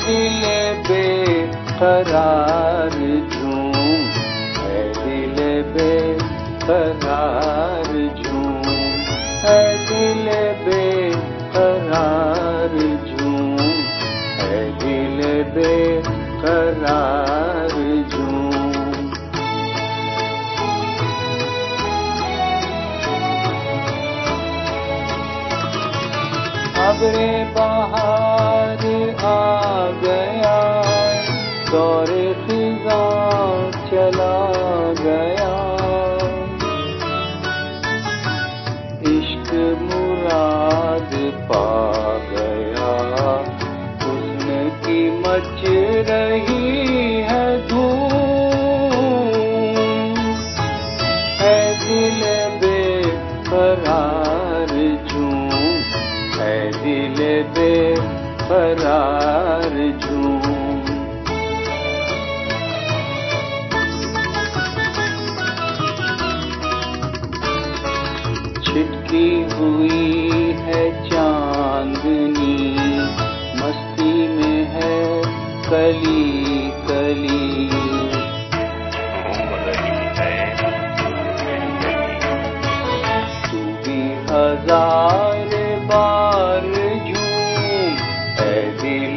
दिल बेकरार झूम, है दिल बेकरार झूम, है दिल बेकरार झूम, है दिल बेकरार झूम। अबरे बहार आ गया, दौरे खिज़ां चला गया, इश्क मुराद पा गया, हुस्न की मच रही है धूम, है दिल बेकरार झूम, है दिल बेकरार झूम। छिटकी हुई है चांदनी, मस्ती में है कली कली, तू भी हजार बार झूम, है दिल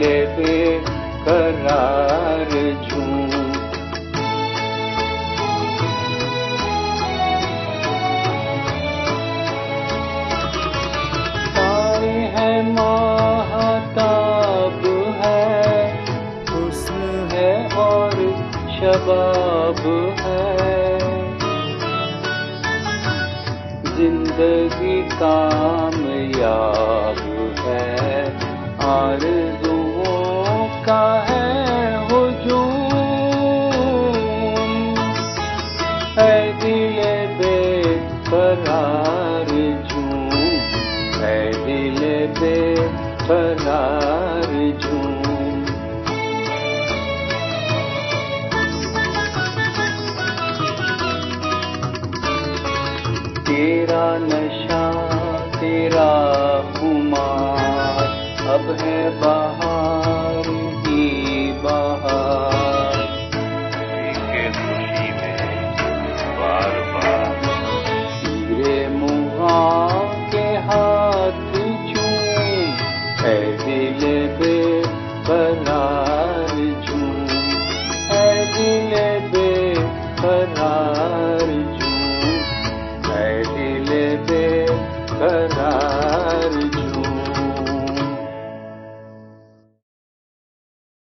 बेकरार झूम। तारे हैं माहताब है, हुस्न है और शबाब है, जिंदगी कामयाब है, आरज़ुओं का है हुजूम, है दिल बेकरार झूम, है दिल बेकरार झूम। तेरा नशा तेरा खुमार, अब है बहार ही बहार, के खुशी में बार बार हीरे मुहाँ के हाथ चूम, है दिल बेकरार झूम, है दिल बेकरार झूम, है दिल बेकरार।